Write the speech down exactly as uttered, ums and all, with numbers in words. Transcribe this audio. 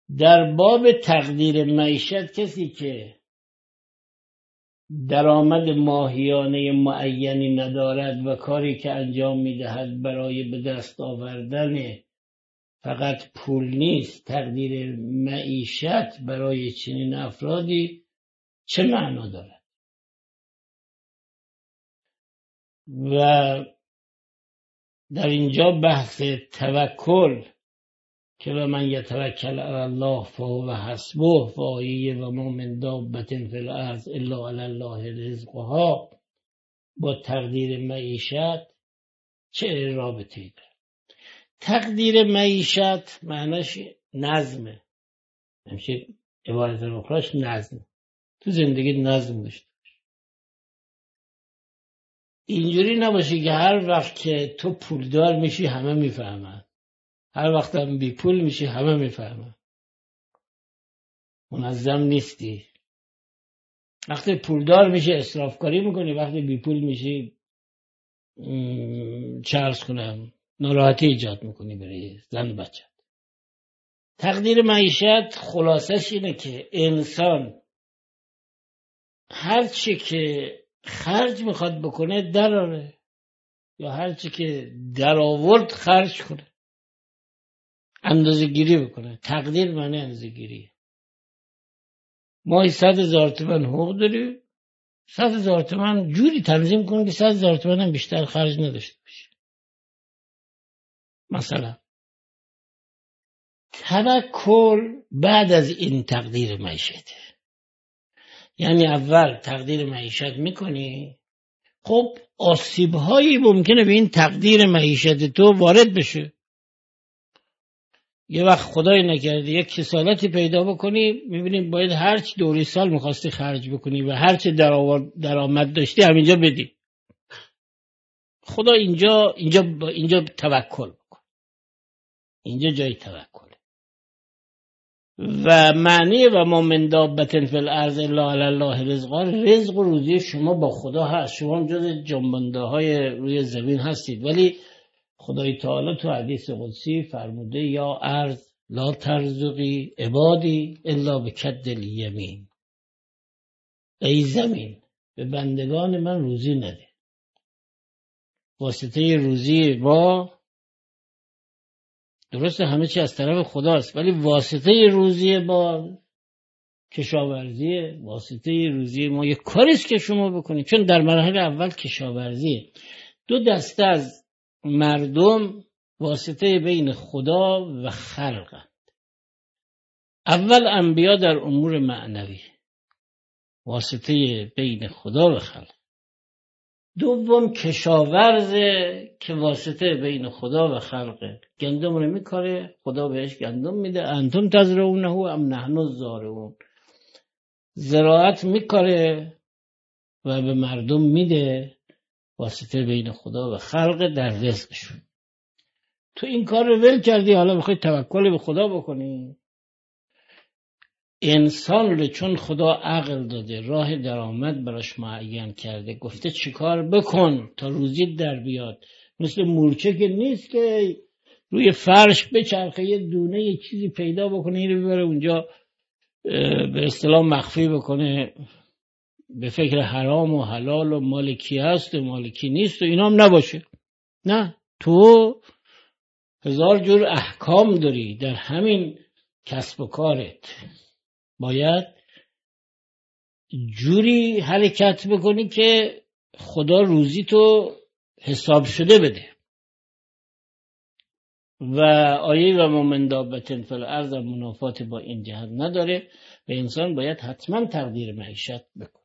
در باب تقدیر معیشت کسی که درآمد ماهیانه معینی ندارد و کاری که انجام میدهد برای به دست آوردن فقط پول نیست، تقدیر معیشت برای چنین افرادی چه معنا دارد؟ و در اینجا بحث توکل که و من یتوکل علی الله فهو حسبه و آیه و ما من دابة فی الارض الا علی الله رزقها با تقدیر معیشت چه رابطه‌ای داره؟ تقدیر معیشت معناش نظمه، نمیشه عبارت اخراش نظم. تو زندگی نظم داشته باش. اینجوری نباشه که هر وقت که تو پولدار میشی همه میفهمن، هر وقت هم بی پول میشی همه میفهمن. منظم نیستی. وقتی پولدار میشی اسرافکاری میکنی، وقتی بی پول میشی چه عرض کنم ناراحتی ایجاد میکنی برای زن و بچه. تقدیر معیشت خلاصش اینه که انسان هر چی که خرج میخواد بکنه دراره، یا هر چی که در آورد خرج کنه، اندازه گیری بکنه. تقدیر معنی اندازه گیری. ماهی صد هزار تومن حقوق داری، صد هزار تومن جوری تنظیم کن که صد هزار تومن هم بیشتر خرج نداشته باشی. مثلا توکل بعد از این تقدیر معیشته. یعنی اول تقدیر معیشت میکنی، خب آسیب‌هایی ممکنه به این تقدیر معیشت تو وارد بشه. یه وقت خدای نکرده یک کسالتی پیدا بکنی، میبینی باید هرچی دوری سال میخواستی خرج بکنی و هرچی درآمد داشتی همینجا بدی. خدا اینجا اینجا اینجا توکل بکن. اینجا جای توکل. و معنی و ما من دابة فی الارض الا علی الله رزقها، رزق و روزی شما با خدا هست. شما جز جنبنده های روی زمین هستید، ولی خدای تعالی تو حدیث قدسی فرموده یا ارض لا ترزقی عبادی الا بکد الیمین. ای زمین به بندگان من روزی نده. واسطه روزی ما درسته همه چی از طرف خداست، ولی واسطه روزی ما کشاورزیه. واسطه روزی ما یک کاریست که شما بکنید، چون در مرحله اول کشاورزیه. دو دسته از مردم واسطه بین خدا و خلقند. اول انبیا در امور معنوی واسطه بین خدا و خلق. دوم کشاورزه که واسطه بین خدا و خلقه. گندم رو میکاره، خدا بهش گندم میده. انتم تزرعونه ام نحن الزارعون. زراعت میکاره و به مردم میده، واسطه بین خدا و خلق در رزقشون. تو این کار رو ول کردی، حالا میخوای توکل به خدا بکنی. انسان رو چون خدا عقل داده، راه درآمد براش معین کرده، گفته چیکار بکن تا روزی در بیاد. مثل مورچه که نیست که روی فرش بچرخه یه دونه یه چیزی پیدا بکنه اینو ببره اونجا به اصطلاح مخفی بکنه، به فکر حرام و حلال و مال کی هست و مال کی نیست و اینا هم نباشه. نه، تو هزار جور احکام داری در همین کسب و کارت. باید جوری حرکت بکنی که خدا روزی تو حساب شده بده. و آیه و ما من دابة فی الارض منافات با این جهت نداره و انسان باید حتما تقدیر معیشت بکنه.